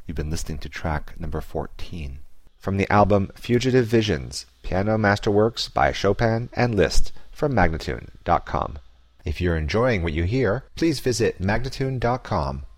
You've been listening to track number 14 from the album Fugitive Visions, Piano Masterworks by Chopin and Liszt from Magnatune.com. If you're enjoying what you hear, please visit Magnatune.com